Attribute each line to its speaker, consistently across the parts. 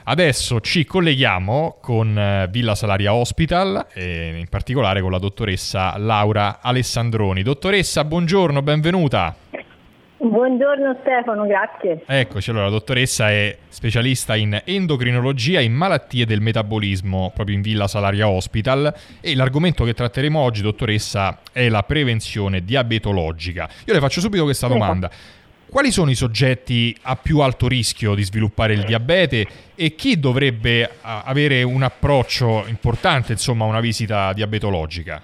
Speaker 1: Adesso ci colleghiamo con Villa Salaria Hospital e in particolare con la dottoressa Laura Alessandroni. Dottoressa, buongiorno, benvenuta.
Speaker 2: Buongiorno Stefano, grazie.
Speaker 1: Eccoci, allora la dottoressa è specialista in endocrinologia e in malattie del metabolismo proprio in Villa Salaria Hospital e l'argomento che tratteremo oggi, dottoressa, è la prevenzione diabetologica. Io le faccio subito questa domanda. Quali sono i soggetti a più alto rischio di sviluppare il diabete e chi dovrebbe avere un approccio importante, insomma, a una visita diabetologica?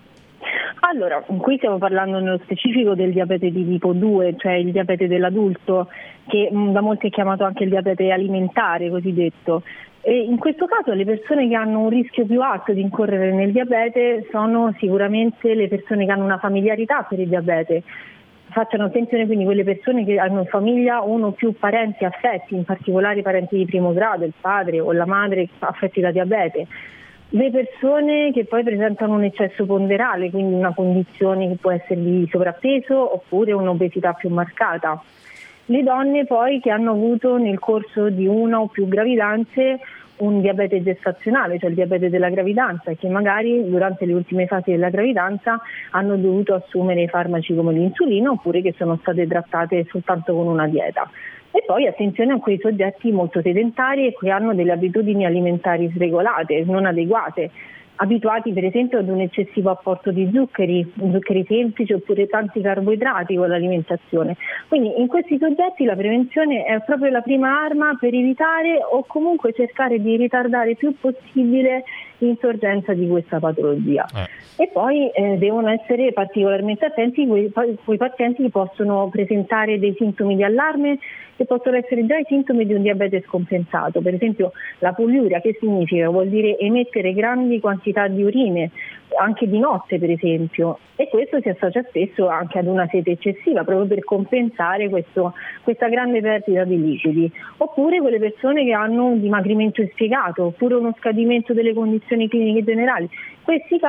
Speaker 2: Allora, qui stiamo parlando nello specifico del diabete di tipo 2, cioè il diabete dell'adulto, che da molti è chiamato anche il diabete alimentare cosiddetto. E in questo caso le persone che hanno un rischio più alto di incorrere nel diabete sono sicuramente le persone che hanno una familiarità per il diabete. Facciano attenzione quindi quelle persone che hanno in famiglia uno o più parenti affetti, in particolare parenti di primo grado, il padre o la madre affetti da diabete. Le persone che poi presentano un eccesso ponderale, quindi una condizione che può essere di sovrappeso oppure un'obesità più marcata. Le donne poi che hanno avuto nel corso di una o più gravidanze un diabete gestazionale, cioè il diabete della gravidanza, che magari durante le ultime fasi della gravidanza hanno dovuto assumere farmaci come l'insulina oppure che sono state trattate soltanto con una dieta. E poi attenzione a quei soggetti molto sedentari e che hanno delle abitudini alimentari sregolate, non adeguate, abituati per esempio ad un eccessivo apporto di zuccheri semplici oppure tanti carboidrati con l'alimentazione. Quindi in questi soggetti la prevenzione è proprio la prima arma per evitare o comunque cercare di ritardare il più possibile l'insorgenza di questa patologia. E poi devono essere particolarmente attenti quei pazienti che possono presentare dei sintomi di allarme che possono essere già i sintomi di un diabete scompensato. Per esempio la poliuria, che significa? Vuol dire emettere grandi quantità di urine, anche di notte per esempio, e questo si associa spesso anche ad una sete eccessiva proprio per compensare questa grande perdita di liquidi. Oppure quelle persone che hanno un dimagrimento inspiegato oppure uno scadimento delle condizioni cliniche generali. Questi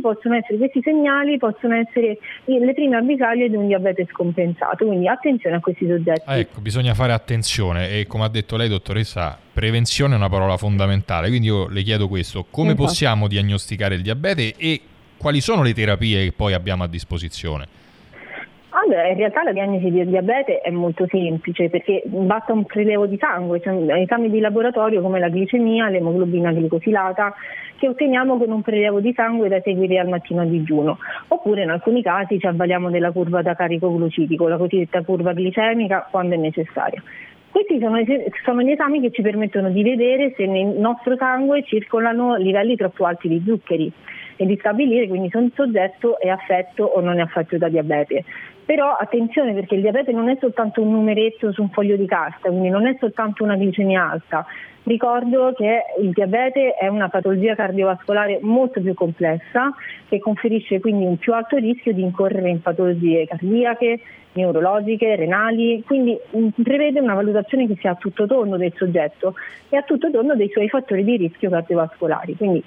Speaker 2: segnali possono essere le prime avvisaglie di un diabete scompensato, quindi attenzione a questi soggetti.
Speaker 1: Ecco, bisogna fare attenzione e come ha detto lei, dottoressa, prevenzione è una parola fondamentale, quindi io le chiedo questo: come possiamo diagnosticare il diabete e quali sono le terapie che poi abbiamo a disposizione?
Speaker 2: Allora, in realtà la diagnosi di diabete è molto semplice perché basta un prelievo di sangue, cioè esami di laboratorio come la glicemia, l'emoglobina glicosilata, che otteniamo con un prelievo di sangue da eseguire al mattino a digiuno, oppure in alcuni casi ci avvaliamo della curva da carico glucidico, la cosiddetta curva glicemica, quando è necessaria. Questi sono gli esami che ci permettono di vedere se nel nostro sangue circolano livelli troppo alti di zuccheri e di stabilire quindi se un soggetto è affetto o non è affetto da diabete. Però attenzione, perché il diabete non è soltanto un numeretto su un foglio di carta, quindi non è soltanto una glicemia alta. Ricordo che il diabete è una patologia cardiovascolare molto più complessa che conferisce quindi un più alto rischio di incorrere in patologie cardiache, neurologiche, renali, quindi prevede una valutazione che sia a tutto tondo del soggetto e a tutto tondo dei suoi fattori di rischio cardiovascolari. Quindi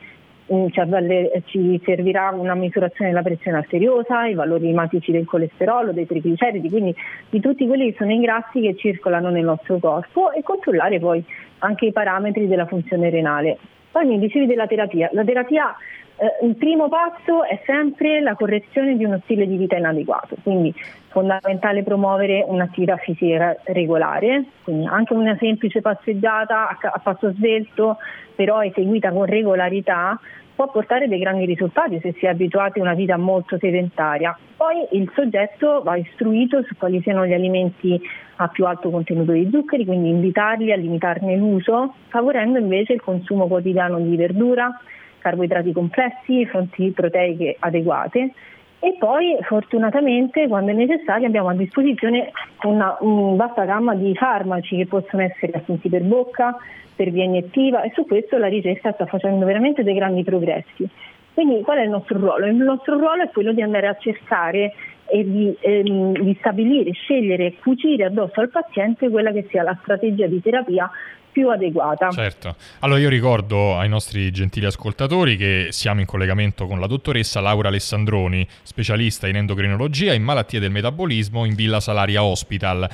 Speaker 2: ci servirà una misurazione della pressione arteriosa, i valori ematici del colesterolo, dei trigliceridi, quindi di tutti quelli che sono i grassi che circolano nel nostro corpo, e controllare poi anche i parametri della funzione renale. Poi mi dicevi della terapia. La terapia, il primo passo è sempre la correzione di uno stile di vita inadeguato, quindi fondamentale promuovere un'attività fisica regolare, quindi anche una semplice passeggiata a passo svelto, però eseguita con regolarità, può portare dei grandi risultati se si è abituati a una vita molto sedentaria. Poi il soggetto va istruito su quali siano gli alimenti a più alto contenuto di zuccheri, quindi invitarli a limitarne l'uso, favorendo invece il consumo quotidiano di verdura, carboidrati complessi, fonti proteiche adeguate. E poi fortunatamente quando è necessario abbiamo a disposizione una vasta gamma di farmaci che possono essere assunti per bocca, per via iniettiva, e su questo la ricerca sta facendo veramente dei grandi progressi. Quindi qual è il nostro ruolo? Il nostro ruolo è quello di andare a cercare e di stabilire, scegliere, cucire addosso al paziente quella che sia la strategia di terapia più adeguata.
Speaker 1: Certo. Allora io ricordo ai nostri gentili ascoltatori che siamo in collegamento con la dottoressa Laura Alessandroni, specialista in endocrinologia e in malattie del metabolismo in Villa Salaria Hospital.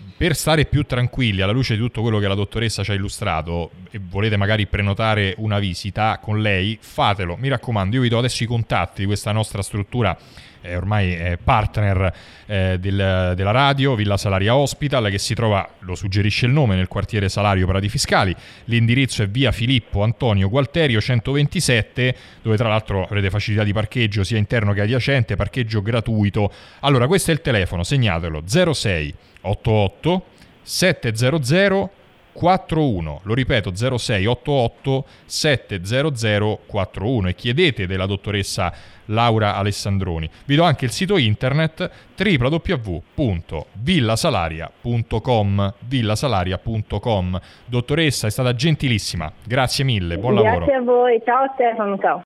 Speaker 1: per stare più tranquilli alla luce di tutto quello che la dottoressa ci ha illustrato e volete magari prenotare una visita con lei, fatelo, mi raccomando. Io vi do adesso i contatti di questa nostra struttura ormai partner della radio, Villa Salaria Hospital, che si trova, lo suggerisce il nome, nel quartiere Salario Prati Fiscali. L'indirizzo è via Filippo Antonio Gualterio 127, dove tra l'altro avrete facilità di parcheggio sia interno che adiacente, parcheggio gratuito. Allora, questo è il telefono, segnatelo: 06 88 700 41, lo ripeto, 0688 700 41, e chiedete della dottoressa Laura Alessandroni. Vi do anche il sito internet www.villasalaria.com. Dottoressa, è stata gentilissima, grazie mille, buon lavoro.
Speaker 2: Grazie a voi, ciao Stefano, ciao.